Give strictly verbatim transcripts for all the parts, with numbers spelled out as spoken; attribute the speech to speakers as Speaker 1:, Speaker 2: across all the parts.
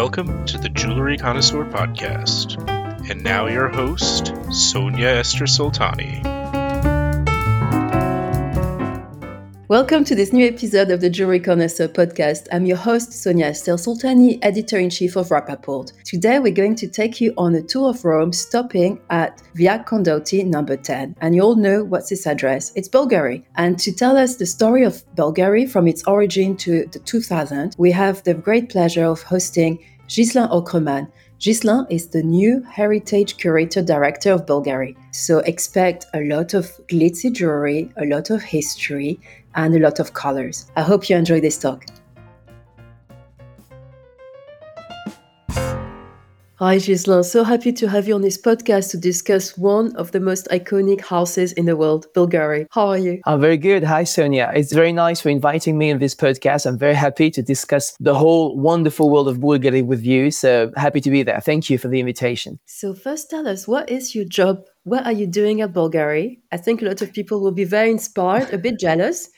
Speaker 1: Welcome to the Jewelry Connoisseur Podcast. And now your host, Sonia Esther Soltani.
Speaker 2: Welcome to this new episode of the Jewelry Connoisseur Podcast. I'm your host, Sonia Esther Soltani, Editor-in-Chief of Rapaport. Today we're going to take you on a tour of Rome, stopping at Via Condotti number ten. And you all know what's this address. It's Bulgari. And to tell us the story of Bulgari from its origin to the two thousand, we have the great pleasure of hosting Ghislain Aucreman. Ghislain is the new Heritage Curator Director of Bulgari. So expect a lot of glitzy jewelry, a lot of history, and a lot of colors. I hope you enjoy this talk. Hi Ghislain, so happy to have you on this podcast to discuss one of the most iconic houses in the world, Bulgari. How are you?
Speaker 3: I'm very good. Hi Sonia. It's very nice for inviting me on this podcast. I'm very happy to discuss the whole wonderful world of Bulgari with you. So happy to be there. Thank you for the invitation.
Speaker 2: So first tell us, what is your job? What are you doing at Bulgari? I think a lot of people will be very inspired, a bit jealous.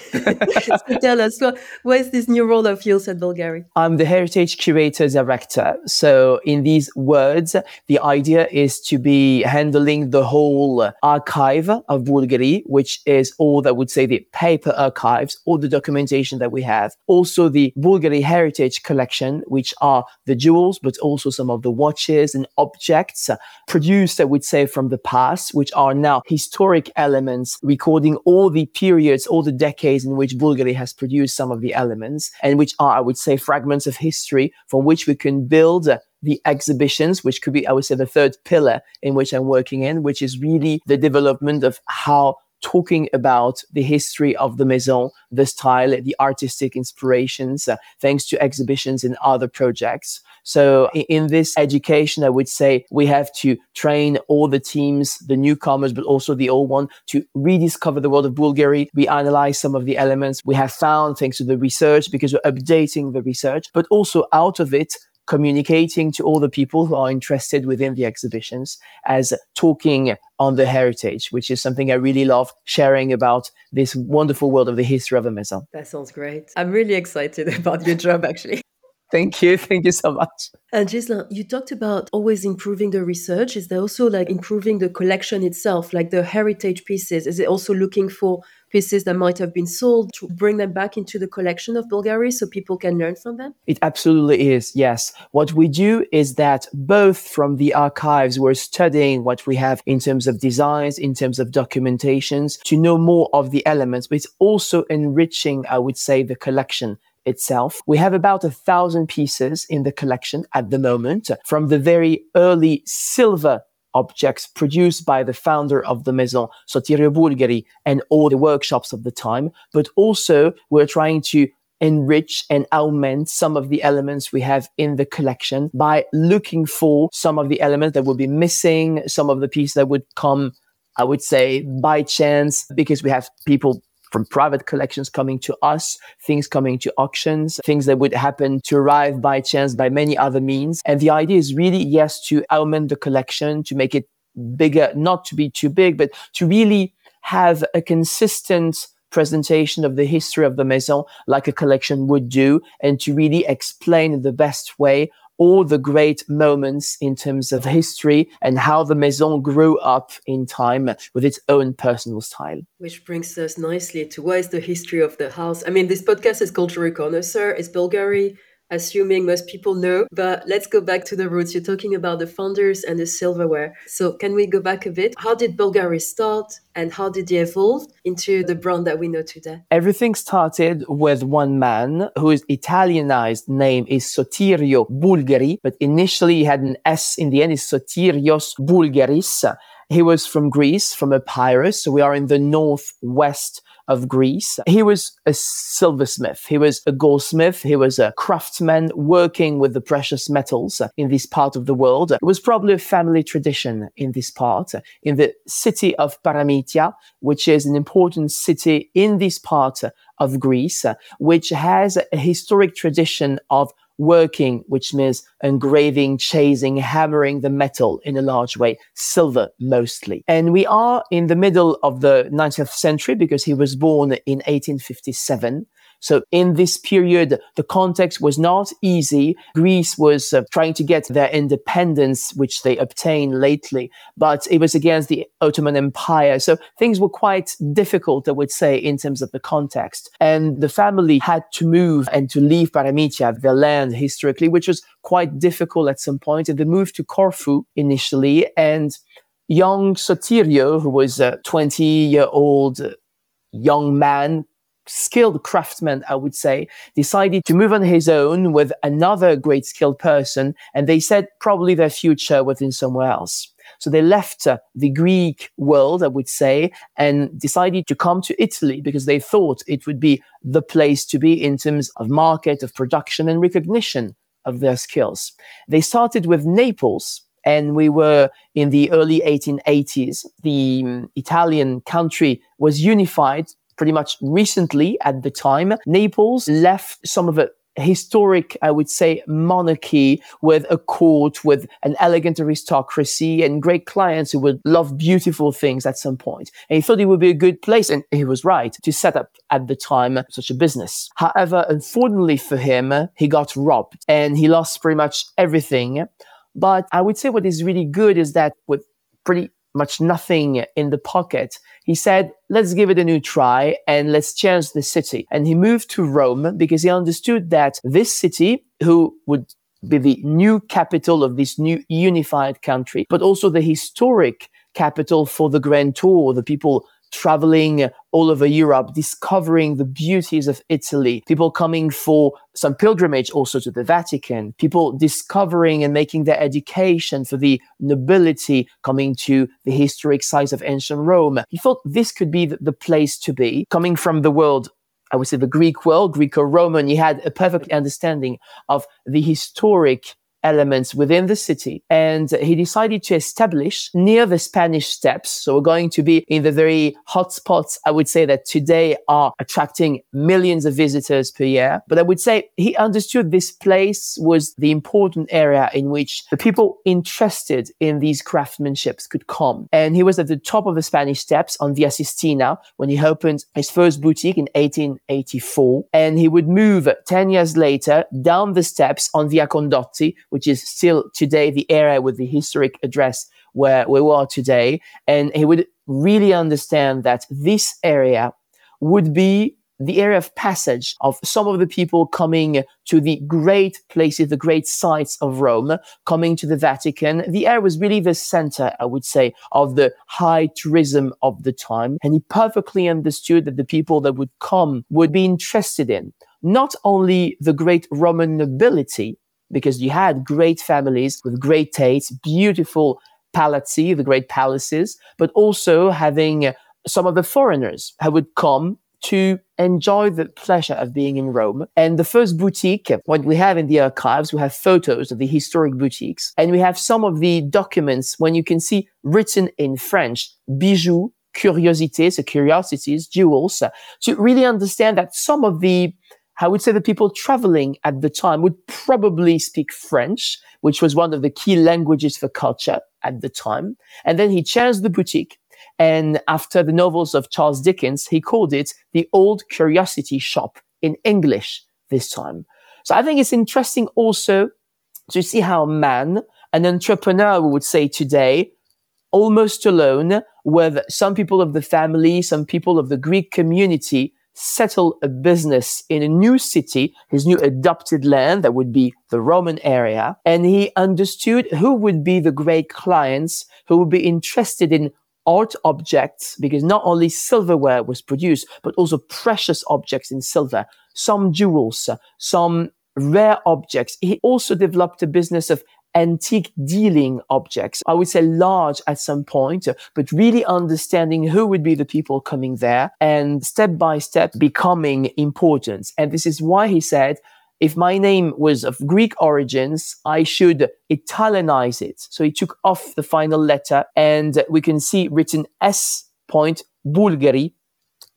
Speaker 2: So tell us, what, what is this new role of yours at Bulgari?
Speaker 3: I'm the Heritage Curator Director. So in these words, the idea is to be handling the whole archive of Bulgari, which is all that would say the paper archives, all the documentation that we have. Also the Bulgari Heritage Collection, which are the jewels, but also some of the watches and objects produced, I would say, from the past, which are now historic elements, recording all the periods, all the decades in which Bulgari has produced some of the elements, and which are, I would say, fragments of history from which we can build the exhibitions, which could be, I would say, the third pillar in which I'm working in, which is really the development of how talking about the history of the Maison, the style, the artistic inspirations, uh, thanks to exhibitions and other projects. So in, in this education, I would say we have to train all the teams, the newcomers, but also the old one, to rediscover the world of Bulgari. We analyze some of the elements we have found thanks to the research, because we're updating the research, but also out of it, communicating to all the people who are interested within the exhibitions as talking on the heritage, which is something I really love, sharing about this wonderful world of the history of the Maison.
Speaker 2: That sounds great. I'm really excited about your job, actually.
Speaker 3: Thank you. Thank you so much.
Speaker 2: And Ghislain, you talked about always improving the research. Is there also like improving the collection itself, like the heritage pieces? Is it also looking for pieces that might have been sold to bring them back into the collection of Bulgari so people can learn from them?
Speaker 3: It absolutely is, yes. What we do is that both from the archives, we're studying what we have in terms of designs, in terms of documentations, to know more of the elements, but it's also enriching, I would say, the collection itself. We have about a thousand pieces in the collection at the moment, from the very early silver objects produced by the founder of the Maison, Sotirio Bulgari, and all the workshops of the time. But also we're trying to enrich and augment some of the elements we have in the collection by looking for some of the elements that will be missing, some of the pieces that would come, I would say, by chance, because we have people from private collections coming to us, things coming to auctions, things that would happen to arrive by chance by many other means. And the idea is really, yes, to augment the collection, to make it bigger, not to be too big, but to really have a consistent presentation of the history of the Maison like a collection would do, and to really explain in the best way all the great moments in terms of history and how the Maison grew up in time with its own personal style.
Speaker 2: Which brings us nicely to what is the history of the house. I mean, this podcast is called Jewelry Connoisseur. It's Bulgari, assuming most people know. But let's go back to the roots. You're talking about the founders and the silverware. So can we go back a bit? How did Bulgari start and how did it evolve into the brand that we know today?
Speaker 3: Everything started with one man whose Italianized name is Sotirio Bulgari, but initially he had an S in the end, is Sotirios Bulgaris. He was from Greece, from Epirus. So we are in the northwest of Greece. He was a silversmith. He was a goldsmith. He was a craftsman working with the precious metals in this part of the world. It was probably a family tradition in this part, in the city of Paramitia, which is an important city in this part of Greece, which has a historic tradition of working, which means engraving, chasing, hammering the metal in a large way, silver mostly. And we are in the middle of the nineteenth century because he was born in eighteen fifty-seven. So in this period, the context was not easy. Greece was uh, trying to get their independence, which they obtained lately, but it was against the Ottoman Empire. So things were quite difficult, I would say, in terms of the context. And the family had to move and to leave Paramitia, their land historically, which was quite difficult at some point. And they moved to Corfu initially. And young Sotirio, who was a twenty-year-old young man, skilled craftsman, I would say, decided to move on his own with another great skilled person. And they said probably their future was in somewhere else. So they left uh, the Greek world, I would say, and decided to come to Italy because they thought it would be the place to be in terms of market, of production and recognition of their skills. They started with Naples. And we were in the early eighteen eighties. The um, Italian country was unified pretty much recently at the time. Naples left some of a historic, I would say, monarchy with a court, with an elegant aristocracy and great clients who would love beautiful things at some point. And he thought it would be a good place, and he was right, to set up at the time such a business. However, unfortunately for him, he got robbed and he lost pretty much everything. But I would say what is really good is that with pretty much nothing in the pocket, he said, let's give it a new try and let's change the city. And he moved to Rome because he understood that this city, who would be the new capital of this new unified country, but also the historic capital for the Grand Tour, the people traveling all over Europe, discovering the beauties of Italy, people coming for some pilgrimage also to the Vatican, people discovering and making their education for the nobility, coming to the historic sites of ancient Rome. He thought this could be the, the place to be. Coming from the world, I would say the Greek world, Greco-Roman, he had a perfect understanding of the historic elements within the city. And he decided to establish near the Spanish Steps. So we're going to be in the very hot spots, I would say, that today are attracting millions of visitors per year. But I would say he understood this place was the important area in which the people interested in these craftsmanships could come. And he was at the top of the Spanish Steps on Via Sistina when he opened his first boutique in eighteen eighty-four. And he would move ten years later down the steps on Via Condotti, which is still today the area with the historic address where we are today. And he would really understand that this area would be the area of passage of some of the people coming to the great places, the great sites of Rome, coming to the Vatican. The area was really the center, I would say, of the high tourism of the time. And he perfectly understood that the people that would come would be interested in not only the great Roman nobility, because you had great families with great taste, beautiful palazzi, the great palaces, but also having some of the foreigners who would come to enjoy the pleasure of being in Rome. And the first boutique, what we have in the archives, we have photos of the historic boutiques, and we have some of the documents when you can see written in French, bijoux, curiosités, so curiosities, jewels, to really understand that some of the I would say the people traveling at the time would probably speak French, which was one of the key languages for culture at the time. And then he changed the boutique. And after the novels of Charles Dickens, he called it the Old Curiosity Shop in English this time. So I think it's interesting also to see how a man, an entrepreneur, we would say today, almost alone, with some people of the family, some people of the Greek community, settle a business in a new city, his new adopted land, that would be the Roman area. And he understood who would be the great clients who would be interested in art objects, because not only silverware was produced, but also precious objects in silver, some jewels, some rare objects. He also developed a business of antique dealing objects, I would say large at some point, but really understanding who would be the people coming there and step by step becoming important. And this is why he said, if my name was of Greek origins, I should Italianize it. So he took off the final letter and we can see written S. Bulgari,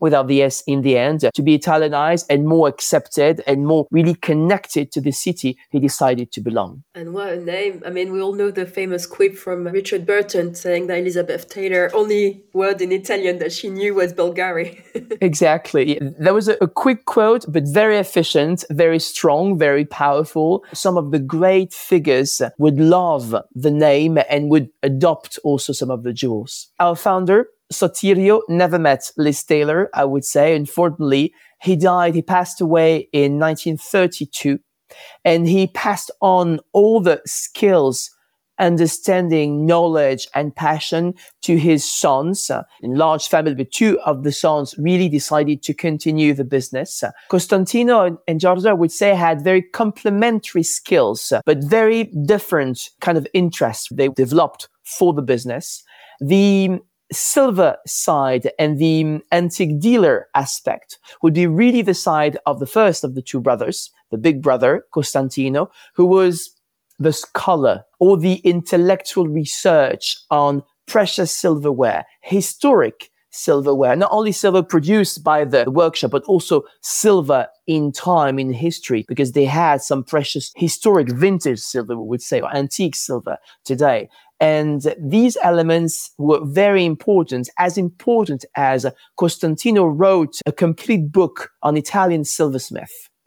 Speaker 3: without the S in the end, to be Italianized and more accepted and more really connected to the city he decided to belong.
Speaker 2: And what a name. I mean, we all know the famous quip from Richard Burton saying that Elizabeth Taylor, only word in Italian that she knew was Bulgari.
Speaker 3: Exactly. That was a, a quick quote, but very efficient, very strong, very powerful. Some of the great figures would love the name and would adopt also some of the jewels. Our founder, Sotirio, never met Liz Taylor, I would say. Unfortunately, he died, he passed away in nineteen thirty-two, and he passed on all the skills, understanding, knowledge, and passion to his sons. In large family, but two of the sons really decided to continue the business. Costantino and Giorgio, I would say, had very complementary skills, but very different kind of interests they developed for the business. The silver side and the antique dealer aspect would be really the side of the first of the two brothers, the big brother, Costantino, who was the scholar or the intellectual research on precious silverware, historic silverware, not only silver produced by the workshop, but also silver in time, in history, because they had some precious historic vintage silver, we would say, or antique silver today. And these elements were very important, as important as Costantino wrote a complete book on Italian silversmith.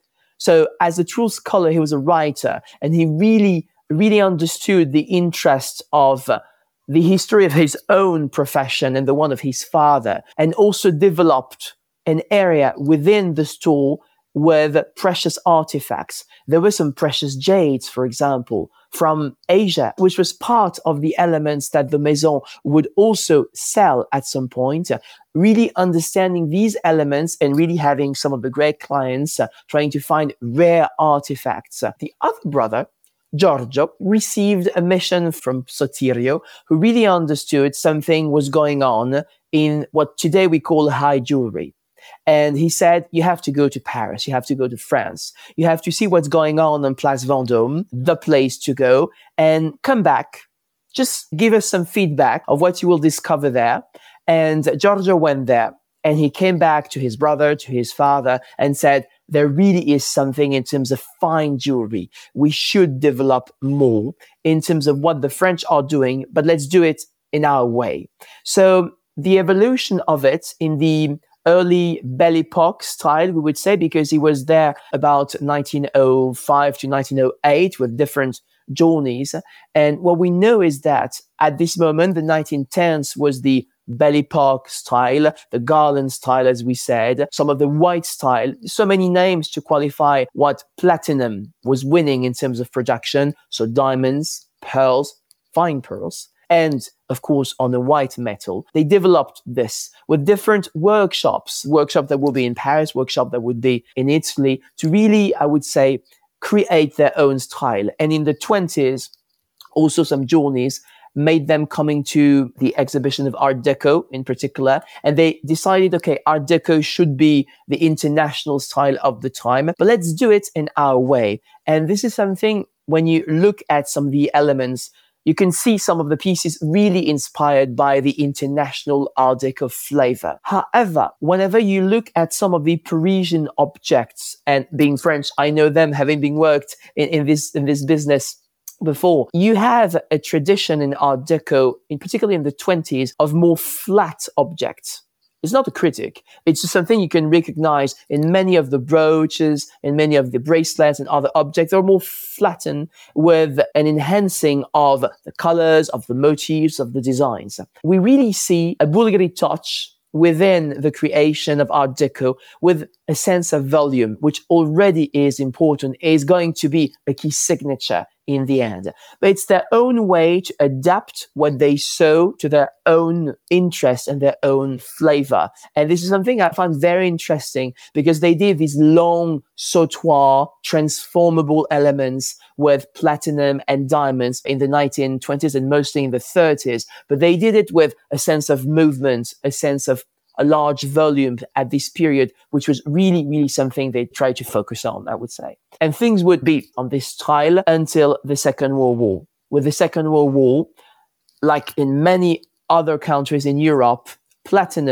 Speaker 3: So as a true scholar, he was a writer, and he really, really understood the interest of uh, the history of his own profession and the one of his father, and also developed an area within the store with precious artifacts. There were some precious jades, for example, from Asia, which was part of the elements that the Maison would also sell at some point. Uh, really understanding these elements and really having some of the great clients uh, trying to find rare artifacts. Uh, the other brother, Giorgio, received a mission from Sotirio, who really understood something was going on in what today we call high jewelry. And he said, you have to go to Paris, you have to go to France, you have to see what's going on on Place Vendôme, the place to go, and come back. Just give us some feedback of what you will discover there. And Giorgio went there, and he came back to his brother, to his father, and said, there really is something in terms of fine jewelry. We should develop more in terms of what the French are doing, but let's do it in our way. So the evolution of it in the early Belle Epoque style, we would say, because he was there about nineteen oh five to nineteen oh eight with different journeys. And what we know is that at this moment, the nineteen tens was the Belle Epoque style, the garland style, as we said, some of the white style, so many names to qualify what platinum was winning in terms of production. So diamonds, pearls, fine pearls. And of course, on the white metal, they developed this with different workshops, workshop that will be in Paris, workshop that would be in Italy, to really, I would say, create their own style. And in the twenties, also some journeys made them coming to the exhibition of Art Deco in particular. And they decided, okay, Art Deco should be the international style of the time, but let's do it in our way. And this is something, when you look at some of the elements, you can see some of the pieces really inspired by the international Art Deco flavor. However, whenever you look at some of the Parisian objects, and being French, I know them, having been worked in, in this in this business before, you have a tradition in Art Deco, in particularly in the twenties, of more flat objects. It's not a critic. It's just something you can recognize in many of the brooches, in many of the bracelets and other objects. They're more flattened with an enhancing of the colors, of the motifs, of the designs. We really see a Bulgari touch within the creation of Art Deco with a sense of volume, which already is important, is going to be a key signature in the end. But it's their own way to adapt what they saw to their own interest and their own flavor. And this is something I found very interesting, because they did these long sautoir transformable elements with platinum and diamonds in the nineteen twenties and mostly in the thirties. But they did it with a sense of movement, a sense of a large volume at this period, which was really, really something they tried to focus on, I would say. And things would be on this style until the Second World War. With the Second World War, like in many other countries in Europe, platinum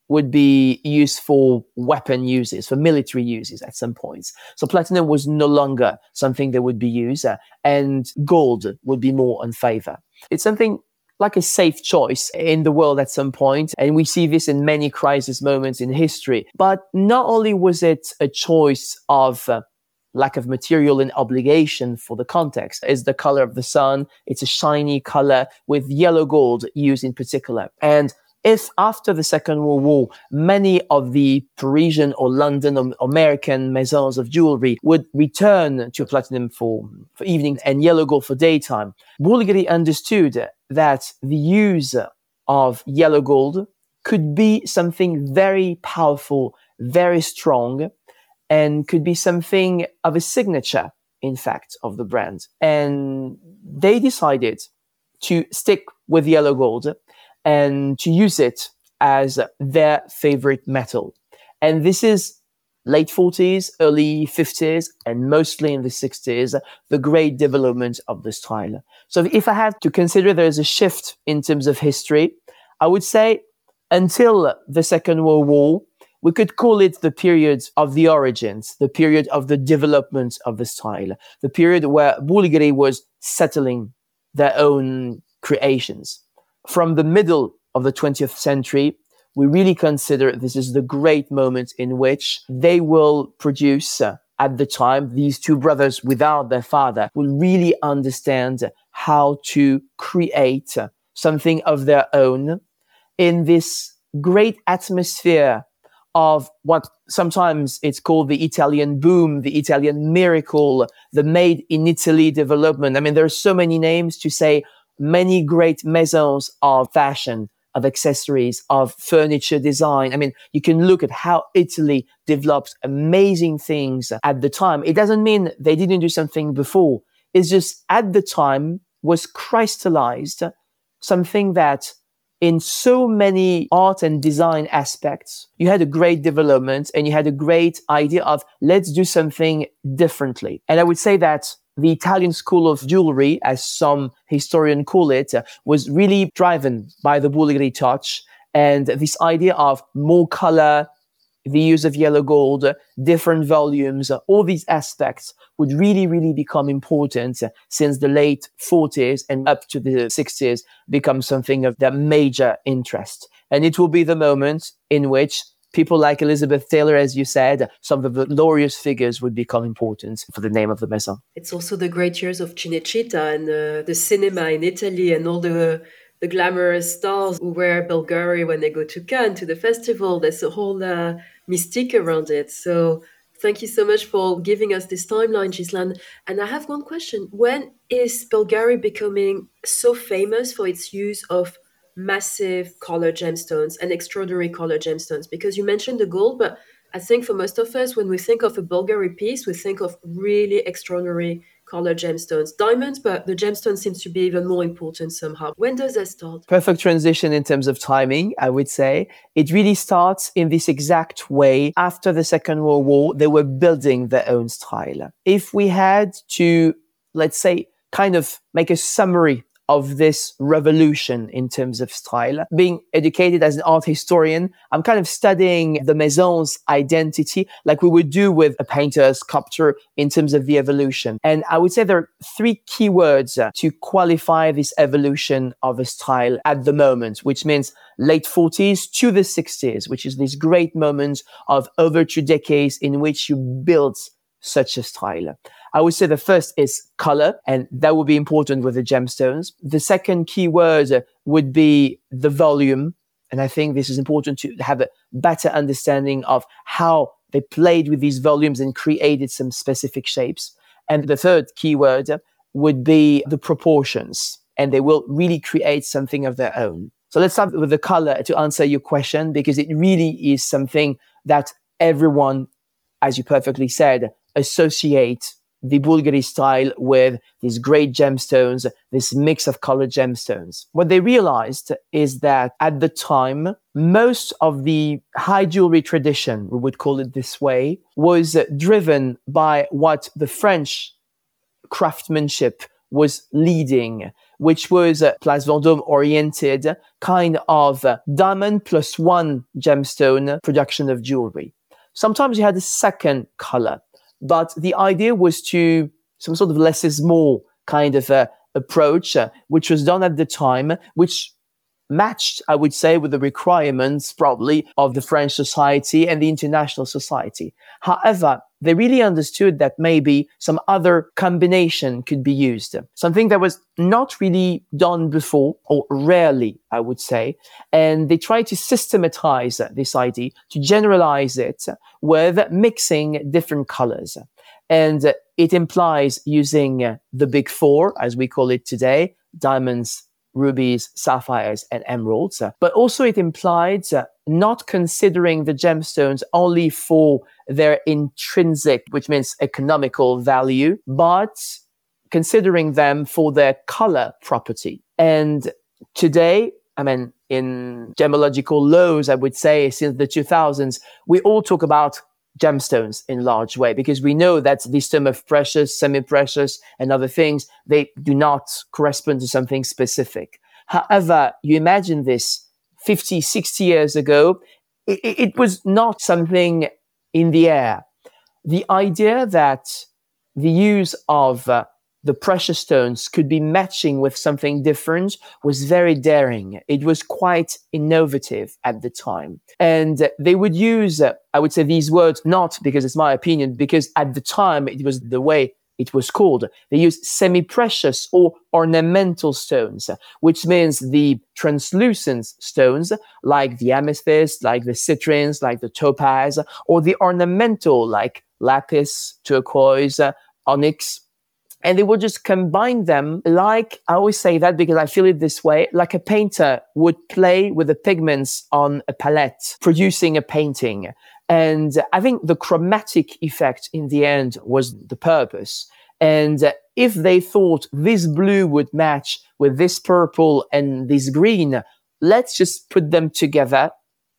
Speaker 3: would be used for weapon uses, for military uses at some points. So platinum was no longer something that would be used, uh, and gold would be more in favor. It's something like a safe choice in the world at some point, and we see this in many crisis moments in history. But not only was it a choice of uh, lack of material and obligation for the context, is the color of the sun. It's a shiny color with yellow gold used in particular. And if after the Second World War, many of the Parisian or London or American maisons of jewelry would return to platinum for, for evening and yellow gold for daytime, Bulgari understood that the use of yellow gold could be something very powerful, very strong, and could be something of a signature, in fact, of the brand. And they decided to stick with yellow gold and to use it as their favorite metal. And this is late forties, early fifties, and mostly in the sixties, the great development of the style. So if I had to consider there is a shift in terms of history, I would say until the Second World War, we could call it the period of the origins, the period of the development of the style, the period where Bulgari was settling their own creations. From the middle of the twentieth century, we really consider this is the great moment in which they will produce, uh, at the time, these two brothers without their father will really understand how to create something of their own in this great atmosphere of what sometimes it's called the Italian boom, the Italian miracle, the made in Italy development. I mean, there are so many names to say many great maisons of fashion, of accessories, of furniture design. I mean, you can look at how Italy developed amazing things at the time. It doesn't mean they didn't do something before. It's just at the time was crystallized something that in so many art and design aspects, you had a great development and you had a great idea of let's do something differently. And I would say that the Italian school of jewelry, as some historians call it, uh, was really driven by the Bulgari touch and this idea of more color, the use of yellow gold, different volumes, all these aspects would really, really become important since the late forties and up to the sixties become something of their major interest. And it will be the moment in which people like Elizabeth Taylor, as you said, some of the glorious figures would become important for the name of the maison.
Speaker 2: It's also the great years of Cinecittà and uh, the cinema in Italy and all the the glamorous stars who wear Bulgari when they go to Cannes, to the festival. There's a whole uh, mystique around it. So thank you so much for giving us this timeline, Ghislaine. And I have one question. When is Bulgari becoming so famous for its use of massive color gemstones and extraordinary color gemstones? Because you mentioned the gold, but I think for most of us, when we think of a Bulgari piece, we think of really extraordinary color gemstones, diamonds, but the gemstone seems to be even more important somehow. When does that start?
Speaker 3: Perfect transition in terms of timing, I would say. It really starts in this exact way. After the Second World War, they were building their own style. If we had to, let's say, kind of make a summary of this revolution in terms of style. Being educated as an art historian, I'm kind of studying the maison's identity like we would do with a painter, a sculptor in terms of the evolution. And I would say there are three key words uh, to qualify this evolution of a style at the moment, which means late forties to the sixties, which is this great moment of over two decades in which you build such a style. I would say the first is color, and that would be important with the gemstones. The second key word would be the volume. And I think this is important to have a better understanding of how they played with these volumes and created some specific shapes. And the third key word would be the proportions, and they will really create something of their own. So let's start with the color to answer your question, because it really is something that everyone, as you perfectly said, associate the Bulgari style with these great gemstones, this mix of colored gemstones. What they realized is that at the time, most of the high jewelry tradition, we would call it this way, was driven by what the French craftsmanship was leading, which was a Place Vendôme oriented kind of uh, diamond plus one gemstone production of jewelry. Sometimes you had a second color, but the idea was to some sort of less is more kind of uh, approach, uh, which was done at the time, which matched, I would say, with the requirements probably of the French society and the international society. However, they really understood that maybe some other combination could be used. Something that was not really done before, or rarely, I would say. And they tried to systematize this idea, to generalize it with mixing different colors. And it implies using the big four, as we call it today, diamonds, rubies, sapphires, and emeralds. But also it implied not considering the gemstones only for their intrinsic, which means economical value, but considering them for their color property. And today, I mean, in gemological laws, I would say since the two thousands, we all talk about gemstones in large way, because we know that this term of precious, semi-precious, and other things, they do not correspond to something specific. However, you imagine this fifty, sixty years ago, it, it was not something in the air. The idea that the use of uh, the precious stones could be matching with something different was very daring. It was quite innovative at the time. And they would use, uh, I would say these words, not because it's my opinion, because at the time it was the way it was called. They used semi-precious or ornamental stones, which means the translucent stones, like the amethyst, like the citrines, like the topaz, or the ornamental, like lapis, turquoise, onyx. And they would just combine them like, I always say that because I feel it this way, like a painter would play with the pigments on a palette, producing a painting. And I think the chromatic effect in the end was the purpose. And if they thought this blue would match with this purple and this green, let's just put them together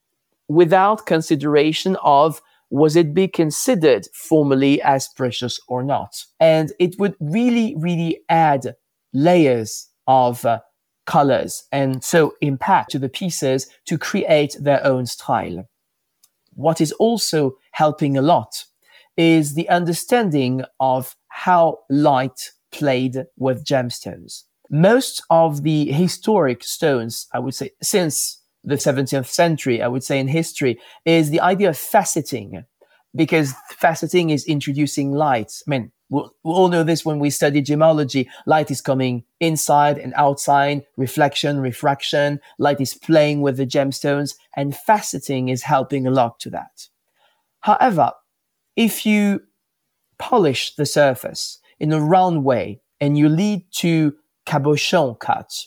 Speaker 3: without consideration of was it be considered formally as precious or not? And it would really, really add layers of uh, colors and so impact to the pieces to create their own style. What is also helping a lot is the understanding of how light played with gemstones. Most of the historic stones, I would say, since the seventeenth century, I would say in history, is the idea of faceting, because faceting is introducing light. I mean, we'll, we all know this when we study gemology. Light is coming inside and outside, reflection, refraction. Light is playing with the gemstones, and faceting is helping a lot to that. However, if you polish the surface in a round way and you lead to cabochon cut,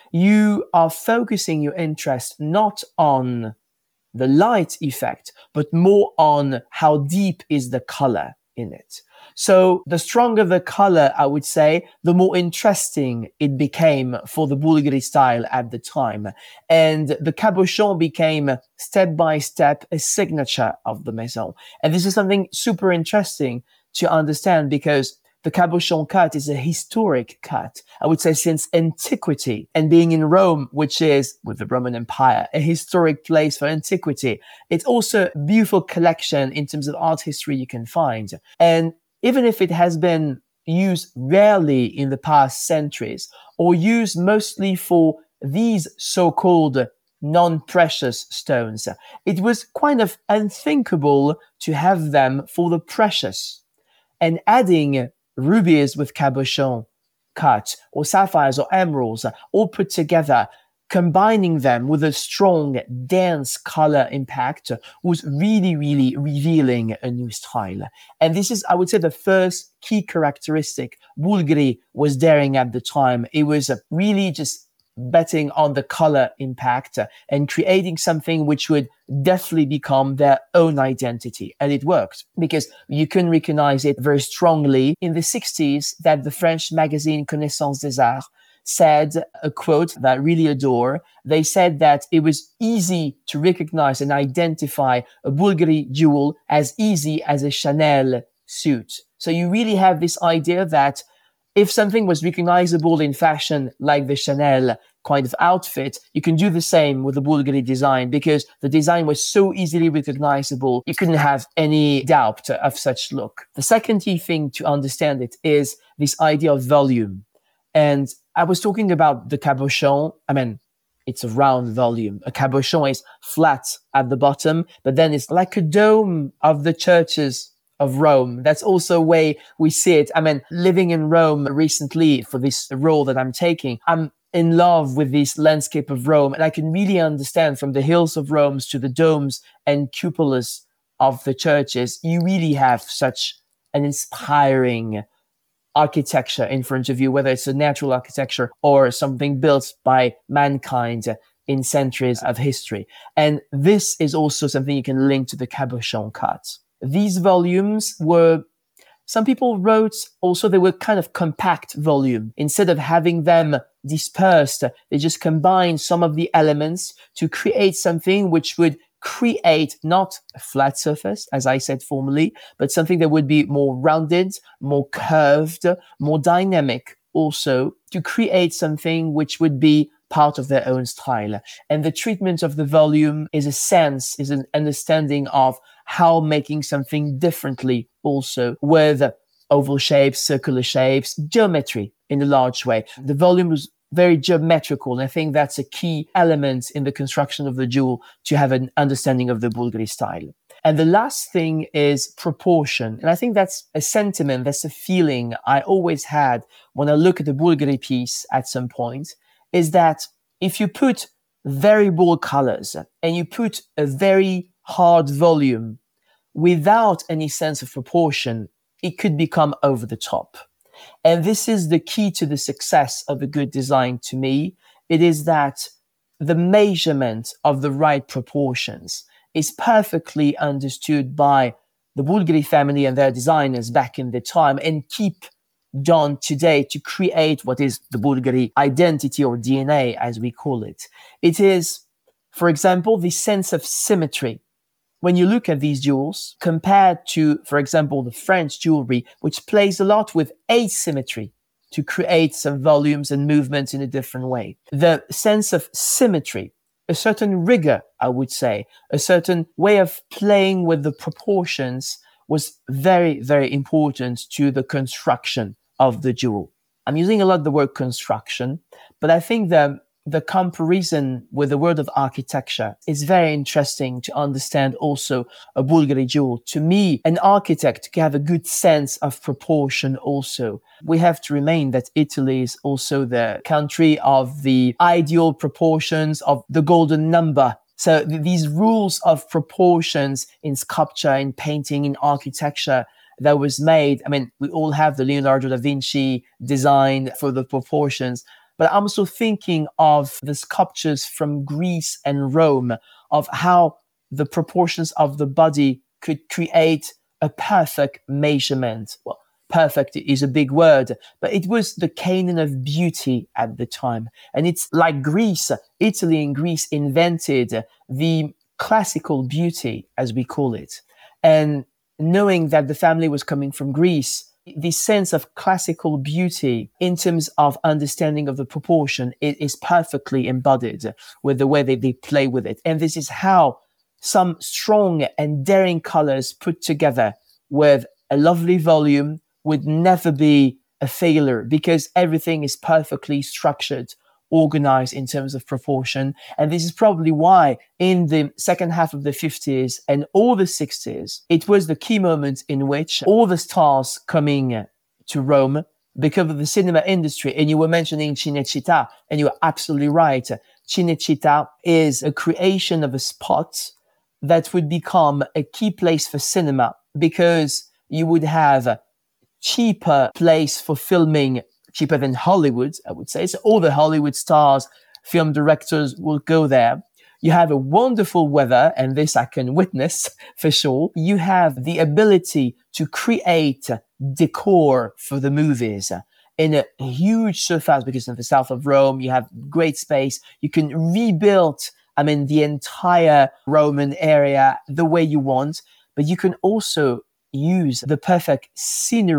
Speaker 3: you are focusing your interest not on the light effect, but more on how deep is the color in it. So the stronger the color, I would say, the more interesting it became for the Bulgari style at the time. And the cabochon became step by step a signature of the Maison. And this is something super interesting to understand because the cabochon cut is a historic cut, I would say, since antiquity. And being in Rome, which is, with the Roman Empire, a historic place for antiquity, it's also a beautiful collection in terms of art history you can find. And even if it has been used rarely in the past centuries, or used mostly for these so-called non-precious stones, it was kind of unthinkable to have them for the precious. And adding rubies with cabochon cut, or sapphires or emeralds, all put together, combining them with a strong, dense color impact was really, really revealing a new style. And this is, I would say, the first key characteristic Bulgari was daring at the time. It was really just betting on the color impact and creating something which would definitely become their own identity. And it worked because you can recognize it very strongly in the sixties that the French magazine Connaissance des Arts said a quote that I really adore. They said that it was easy to recognize and identify a Bulgari jewel as easy as a Chanel suit. So you really have this idea that if something was recognizable in fashion, like the Chanel kind of outfit, you can do the same with the Bulgari design because the design was so easily recognizable. You couldn't have any doubt of such look. The second key thing to understand it is this idea of volume. And I was talking about the cabochon. I mean, it's a round volume. A cabochon is flat at the bottom, but then it's like a dome of the churches of Rome. That's also a way we see it. I mean, living in Rome recently for this role that I'm taking, I'm in love with this landscape of Rome. And I can really understand from the hills of Rome to the domes and cupolas of the churches, you really have such an inspiring architecture in front of you, whether it's a natural architecture or something built by mankind in centuries of history. And this is also something you can link to the cabochon cut. These volumes were, some people wrote also they were kind of compact volume. Instead of having them dispersed, they just combined some of the elements to create something which would create not a flat surface, as I said formerly, but something that would be more rounded, more curved, more dynamic also, to create something which would be part of their own style. And the treatment of the volume is a sense, is an understanding of how making something differently also, with oval shapes, circular shapes, geometry in a large way. The volume was very geometrical. And I think that's a key element in the construction of the jewel to have an understanding of the Bulgari style. And the last thing is proportion. And I think that's a sentiment, that's a feeling I always had when I look at the Bulgari piece at some point, is that if you put very bold colors and you put a very hard volume without any sense of proportion, it could become over the top. And this is the key to the success of a good design to me. It is that the measurement of the right proportions is perfectly understood by the Bulgari family and their designers back in the time and keep done today to create what is the Bulgari identity or D N A, as we call it. It is, for example, the sense of symmetry. When you look at these jewels compared to, for example, the French jewelry, which plays a lot with asymmetry to create some volumes and movements in a different way. The sense of symmetry, a certain rigor, I would say, a certain way of playing with the proportions was very, very important to the construction of the jewel. I'm using a lot the word construction, but I think that the comparison with the word of architecture is very interesting to understand also a Bulgari jewel. To me, an architect can have a good sense of proportion also. We have to remain that Italy is also the country of the ideal proportions of the golden number. So th- these rules of proportions in sculpture, in painting, in architecture that was made. I mean, we all have the Leonardo da Vinci design for the proportions. But I'm also thinking of the sculptures from Greece and Rome, of how the proportions of the body could create a perfect measurement. Well, perfect is a big word, but it was the canon of beauty at the time. And it's like Greece, Italy and Greece invented the classical beauty, as we call it. And knowing that the family was coming from Greece, this sense of classical beauty in terms of understanding of the proportion is, is perfectly embodied with the way that they play with it. And this is how some strong and daring colors put together with a lovely volume would never be a failure, because everything is perfectly structured, organized in terms of proportion. And this is probably why in the second half of the fifties and all the sixties, it was the key moment in which all the stars coming to Rome because of the cinema industry. And you were mentioning Cinecittà, and you are absolutely right. Cinecittà is a creation of a spot that would become a key place for cinema, because you would have a cheaper place for filming, cheaper than Hollywood, I would say. So all the Hollywood stars, film directors will go there. You have a wonderful weather, and this I can witness for sure. You have the ability to create decor for the movies in a huge surface, because in the south of Rome, you have great space. You can rebuild, I mean, the entire Roman area the way you want, but you can also use the perfect scenery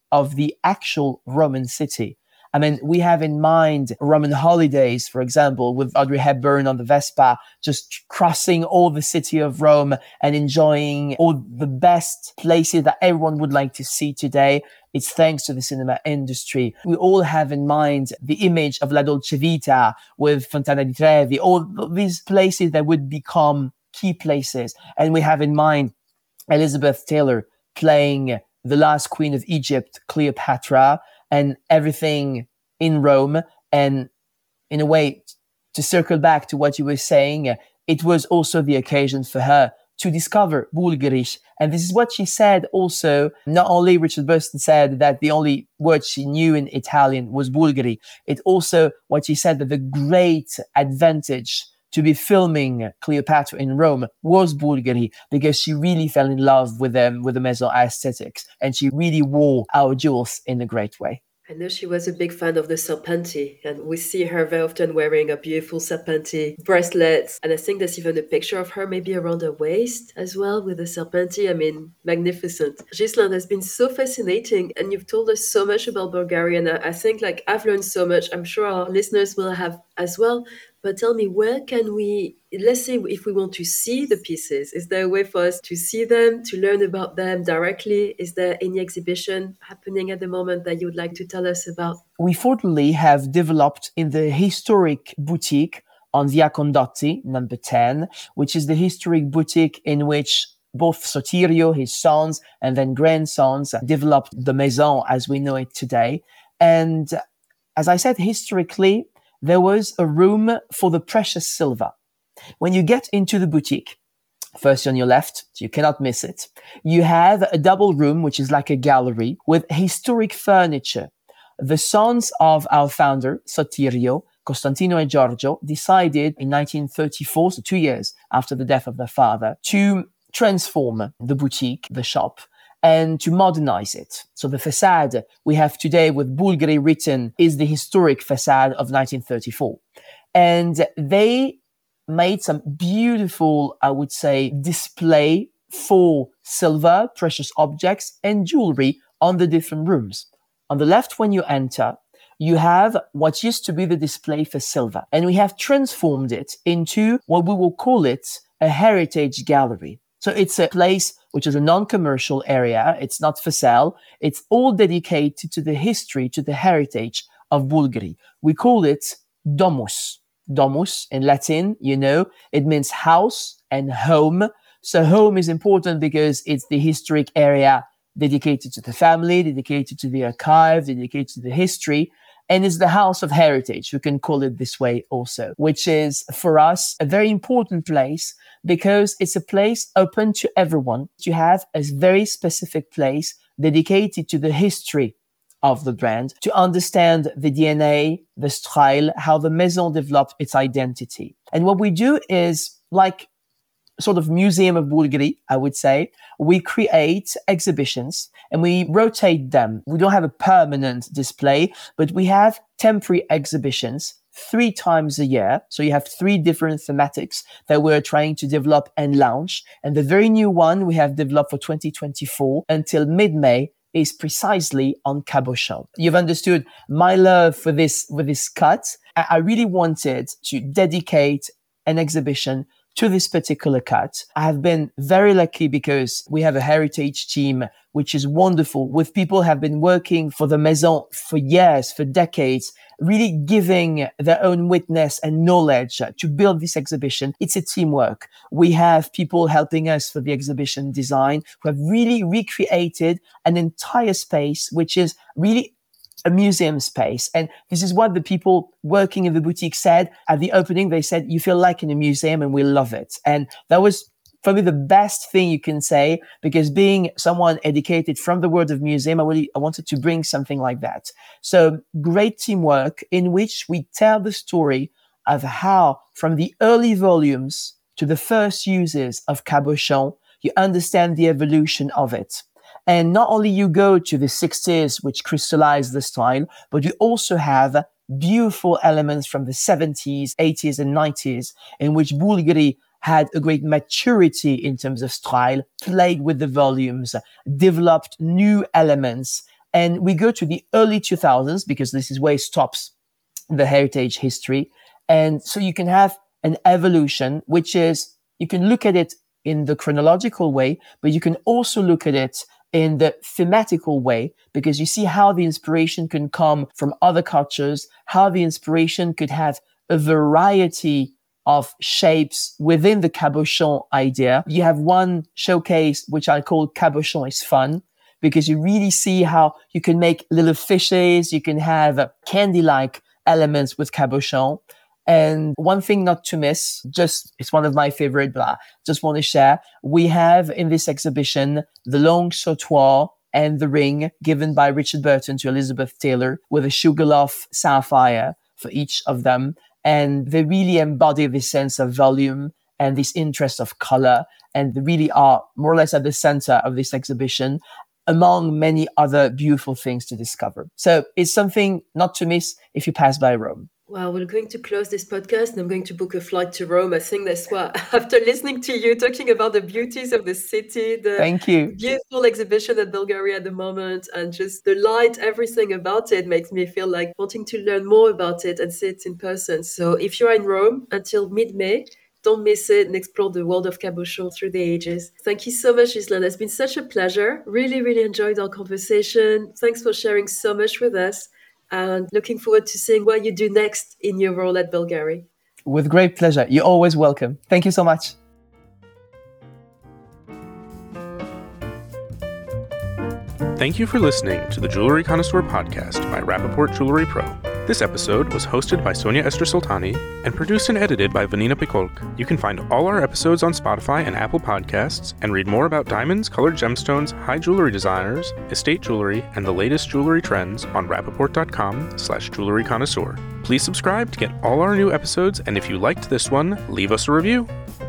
Speaker 3: of the actual Roman city. I mean, we have in mind Roman holidays, for example, with Audrey Hepburn on the Vespa, just crossing all the city of Rome and enjoying all the best places that everyone would like to see today. It's thanks to the cinema industry. We all have in mind the image of La Dolce Vita with Fontana di Trevi, all these places that would become key places. And we have in mind Elizabeth Taylor playing the last queen of Egypt, Cleopatra, and everything in Rome. And in a way, to circle back to what you were saying, it was also the occasion for her to discover Bulgarisch. And this is what she said also. Not only Richard Burstyn said that the only word she knew in Italian was Bulgari, it also what she said that the great advantage to be filming Cleopatra in Rome was Bulgari, because she really fell in love with them, with the Maison aesthetics, and she really wore our jewels in a great way.
Speaker 2: I know she was a big fan of the Serpenti, and we see her very often wearing a beautiful Serpenti bracelet. And I think there's even a picture of her maybe around her waist as well with the Serpenti. I mean, magnificent. Ghislain, has been so fascinating, and you've told us so much about Bulgaria. And I, I think like I've learned so much. I'm sure our listeners will have as well. But tell me, where can we, let's say if we want to see the pieces, is there a way for us to see them, to learn about them directly? Is there any exhibition happening at the moment that you would like to tell us about?
Speaker 3: We fortunately have developed in the historic boutique on Via Condotti, number ten, which is the historic boutique in which both Sotirio, his sons, and then grandsons developed the Maison as we know it today. And as I said, historically, there was a room for the precious silver. When you get into the boutique, first on your left, you cannot miss it, you have a double room, which is like a gallery with historic furniture. The sons of our founder, Sotirio, Costantino and Giorgio, decided in nineteen thirty-four, so two years after the death of their father, to transform the boutique, the shop, and to modernize it. So the facade we have today with Bulgari written is the historic facade of nineteen thirty-four. And they made some beautiful, I would say, display for silver, precious objects, and jewelry on the different rooms. On the left, when you enter, you have what used to be the display for silver. And we have transformed it into what we will call it a heritage gallery. So it's a place which is a non-commercial area. It's not for sale. It's all dedicated to the history, to the heritage of Bulgari. We call it Domus. Domus in Latin, you know, it means house and home. So home is important because it's the historic area dedicated to the family, dedicated to the archive, dedicated to the history. And it's the house of heritage, we can call it this way also, which is for us a very important place because it's a place open to everyone. You have a very specific place dedicated to the history of the brand, to understand the D N A, the style, how the Maison developed its identity. And what we do is like sort of museum of Bulgari, I would say. We create exhibitions and we rotate them. We don't have a permanent display, but we have temporary exhibitions three times a year. So you have three different thematics that we're trying to develop and launch. And the very new one we have developed for twenty twenty-four until mid-May is precisely on cabochon. You've understood my love for this, for this cut. I really wanted to dedicate an exhibition to this particular cut. I have been very lucky because we have a heritage team, which is wonderful, with people who have been working for the Maison for years, for decades, really giving their own witness and knowledge to build this exhibition. It's a teamwork. We have people helping us for the exhibition design who have really recreated an entire space, which is really a museum space. And this is what the people working in the boutique said at the opening. They said, you feel like in a museum and we love it. And that was probably the best thing you can say, because being someone educated from the world of museum, I really, I wanted to bring something like that. So great teamwork in which we tell the story of how from the early volumes to the first uses of cabochon, you understand the evolution of it. And not only you go to the sixties, which crystallized the style, but you also have beautiful elements from the seventies, eighties, and nineties, in which Bulgari had a great maturity in terms of style, played with the volumes, developed new elements, And we go to the early two thousands because this is where it stops the heritage history. And so you can have an evolution, which is, you can look at it in the chronological way, but you can also look at it in the thematical way, because you see how the inspiration can come from other cultures, how the inspiration could have a variety of shapes within the cabochon idea. You have one showcase, which I call Cabochon is Fun, because you really see how you can make little fishes, you can have uh, candy-like elements with cabochon. And one thing not to miss, just, it's one of my favorite, but I just want to share. We have in this exhibition, the long sautoir and the ring given by Richard Burton to Elizabeth Taylor with a Sugarloaf sapphire for each of them. And they really embody this sense of volume and this interest of color. And they really are more or less at the center of this exhibition, among many other beautiful things to discover. So it's something not to miss if you pass by Rome.
Speaker 2: Well, we're going to close this podcast and I'm going to book a flight to Rome. I think that's what, after listening to you talking about the beauties of the city, the
Speaker 3: Thank you.
Speaker 2: beautiful exhibition at Bulgaria at the moment, and just the light, everything about it makes me feel like wanting to learn more about it and see it in person. So if you're in Rome until mid-May, don't miss it and explore the world of cabochon through the ages. Thank you so much, Islan. It's been such a pleasure. Really, really enjoyed our conversation. Thanks for sharing so much with us. And looking forward to seeing what you do next in your role at Bulgari.
Speaker 3: With great pleasure. You're always welcome. Thank you so much.
Speaker 1: Thank you for listening to the Jewelry Connoisseur podcast by Rapaport Jewelry Pro. This episode was hosted by Sonia Esther-Soltani and produced and edited by Vanina Pikolk. You can find all our episodes on Spotify and Apple Podcasts and read more about diamonds, colored gemstones, high jewelry designers, estate jewelry, and the latest jewelry trends on rapaport.com slash jewelry connoisseur. Please subscribe to get all our new episodes, and if you liked this one, leave us a review.